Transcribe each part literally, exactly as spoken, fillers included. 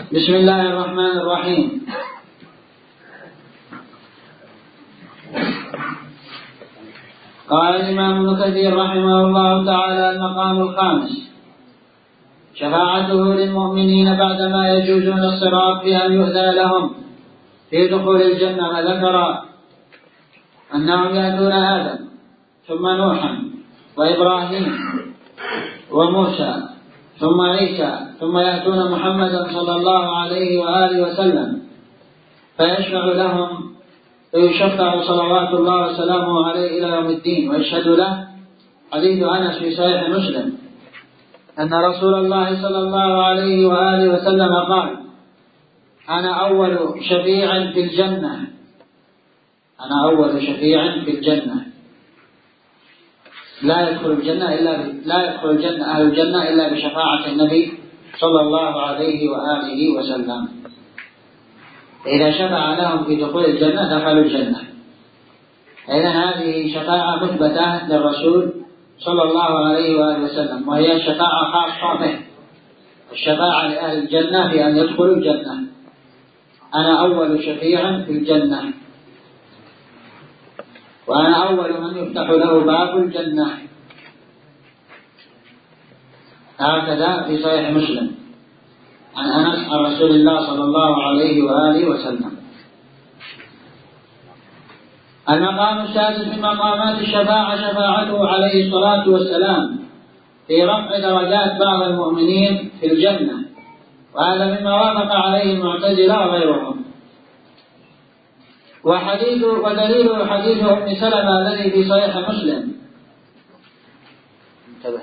بسم الله الرحمن الرحيم. قال الإمام ابن كثير رحمه الله تعالى: المقام الخامس شفاعته للمؤمنين بعدما يجوزون الصراط بأن يؤذى لهم في دخول الجنة. وذكر أنهم يأتون آدم ثم نوحا وإبراهيم وموسى ثم عيسى ثم يأتون محمدا صلى الله عليه وآله وسلم فيشفع لهم فيشفع صلوات الله وسلامه عليه إلى يوم الدين. ويشهد له حديث أنس في صحيح مسلم أن رسول الله صلى الله عليه وآله وسلم قال: أنا أول شفيع في الجنة أنا أول شفيع في الجنة لا يدخل الجنة إلا ب... لا يدخل الجنة أهل الجنة إلا بشفاعة النبي صلى الله عليه وآله وسلم. إذا شفع لهم في دخول الجنة دخلوا الجنة. إذن هذه شفاعة مثبتة للرسول صلى الله عليه وآله وسلم، وهي شفاعة خاصة به، الشفاعة لأهل الجنة في أن يدخلوا الجنة. أنا أول شفيع في الجنة، وأنا أول من يفتح له باب الجنة. هكذا في صحيح مسلم عن أنس عن رسول الله صلى الله عليه وآله وسلم. المقام السادس من مقامات الشفاعة شفاعته عليه الصلاة والسلام في رفع درجات بعض المؤمنين في الجنة، وهذا مما وافق عليه المعتزلة وغيرهم. وحديث ودليل حديث أم سلمة الذي في صحيح مسلم انتبه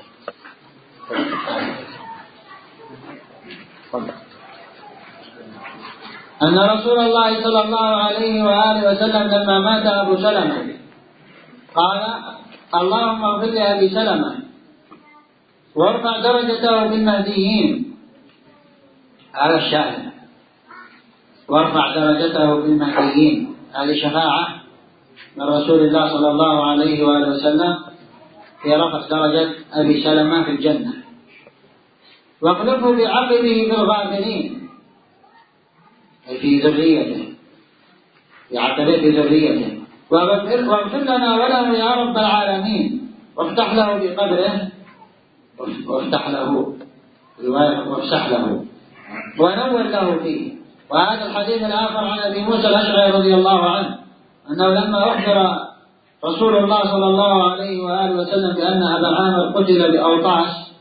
أن رسول الله صلى الله عليه وآله وسلم لما مات أبو سلمة قال: اللهم اغفر لأبي سلمة وارفع درجته بالمهديين. هذا الشاهد، وارفع درجته بالمهديين. هذه شفاعة من رسول الله صلى الله عليه وآله وسلم في رفع درجة أبي سلمة في الجنة. واخلفه بعقبه في الغابرين، في ذريته، بعقبه في ذريته. واغفر لنا وله يا رب العالمين، وافتح له بقبره، وافتح له وافسح له ونور له فيه. وهذا الحديث الآخر عن أبي موسى الأشعري رضي الله عنه أنه لما أخبر رسول الله صلى الله عليه وآله وسلم بأن أبا عامر قتل بأوطاس،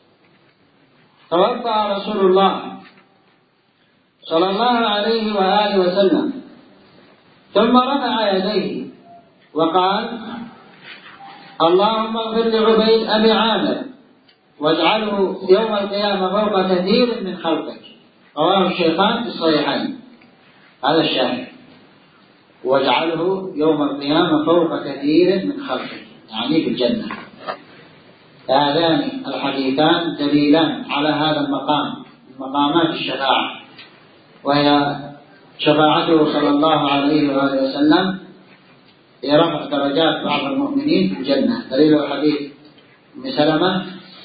توفى رسول الله صلى الله عليه وآله وسلم ثم رفع يديه وقال: اللهم اغفر لعبيد أبي عامر واجعله يوم القيامة فوق كثير من خلقك. رواه الشيخان في الصحيحين. هذا الشاهد، واجعله يوم القيامة فوق كثير من خلقك، يعني في الجنة. هذان الحديثان دليلان على هذا المقام، مقامات الشفاعة، وهي شفاعته صلى الله عليه وآله وسلم في رفع درجات بعض المؤمنين في الجنة. دليل الحديث أم سلمة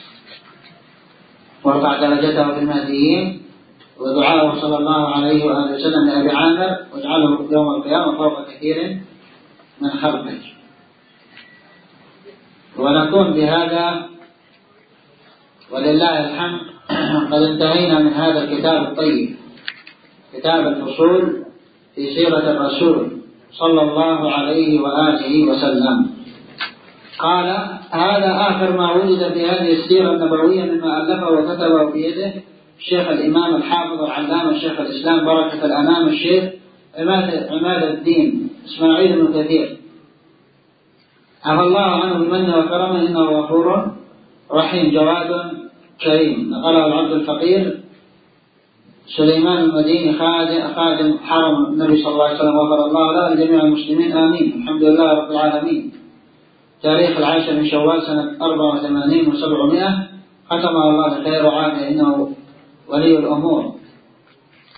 ورفع درجته في المهديين، ودعاءه صلى الله عليه وآله وسلم لأبي عامر واجعله يوم القيامة فوق كثير من خلقك. ونكون بهذا ولله الحمد قد انتهينا من هذا الكتاب الطيب، كتاب الفصول في سيرة الرسول صلى الله عليه وآله وسلم. قال: هذا آخر ما وجد في هذه السيرة النبوية مما ألفه وكتبه بيده الشيخ الإمام الحافظ العلامة الشيخ الإسلام بركة الأنام الشيخ عماد الدين إسماعيل بن كثير، عفى الله عنه بمنه وكرمه، إنه غفور رحيم جواد كريم. نقله العبد الفقير سليمان المديني خادم حرم النبي صلى الله عليه وسلم، وغفر الله له لجميع المسلمين، آمين. الحمد لله رب العالمين. تاريخ العاشر من شوال سنة أربعة وثمانين وسبعمائة. ختمها الله بخير وعافية، إنه ولي الأمور.